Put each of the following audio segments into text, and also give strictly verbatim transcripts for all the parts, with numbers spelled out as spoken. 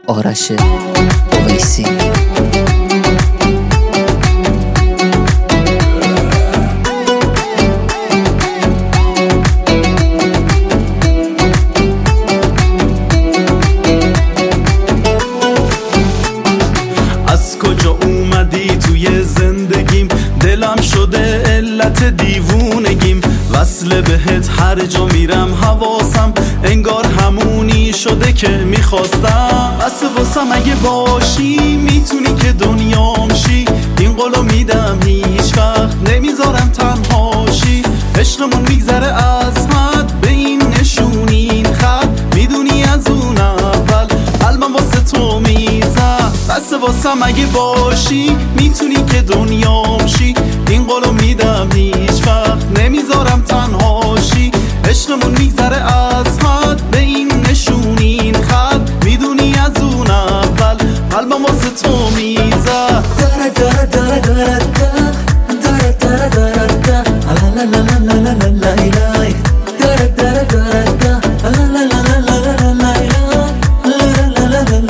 آرش اویسی. از کجا اومدی توی زندگیم؟ دلم شده علت دیوونگیم. وصل بهت هر جا میرم حواسم انگار همونی شده که میخواستم. بس واسم اگه باشی میتونی که دنیام شی. این قولو میدم هیچ وقت نمیذارم تنهاشی. عشقمون میگذره از حد به این نشونین خط. میدونی از اون اول قلبم واسه تو میزد. بس واسم اگه باشی میتونی که دنیام شی. این قولو میدم هیچ وقت نمیذارم تنهاشی. عشقمون میگذره از حد به این نشونین خط. میدونی از اون اول قلبم واسه تو میزد. داره داره داره داره داره داره داره داره لا لا لا لا لا لا لا لا داره داره داره لا لا لا لا لا لا لا لا لا لا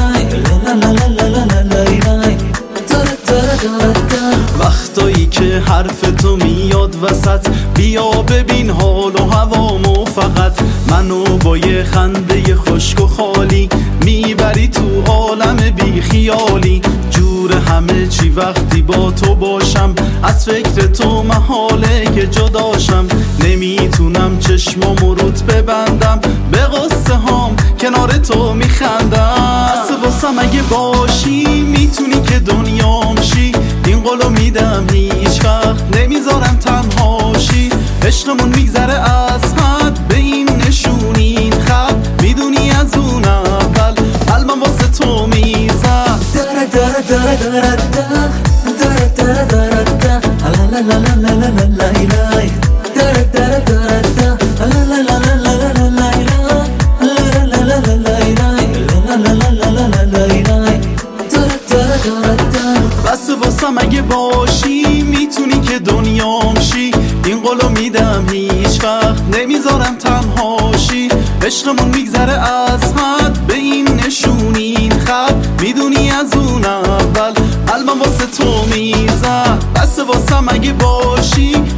وقتایی که حرف تو میاد وسط بیا ببین حال و هوامو فقط. منو با یه خنده خشک و خالی میبری تو عالم بی خیالی. جور همه چی وقتی با تو باشم از فکر تو محاله که جداشم. نمیتونم چشمامو روت ببندم به قصه هام کنار تو میخندم. بس واسم اگه باشی میتونی که دنیام شی. این قولو میدم هیچ وقت نمیذارم تنهاشی. عشقمون میگذره از حد به این نشونین خط. میدونی از اون اول قلبم واسه تو میزد. داره داره داره داره داره داره داره داره لا لا لا لا لا لا لا داره داره داره لا لا لا لا لا لا لا لا لا بس واسم اگه باشی میتونی که دنیام شی. این قولو میدم هیچ وقت نمیذارم تنهاشی. عشقمون میگذره از حد به این نشونین خط. میدونی از اون اول قلبم واسه تو میزد. بس واسم اگه باشی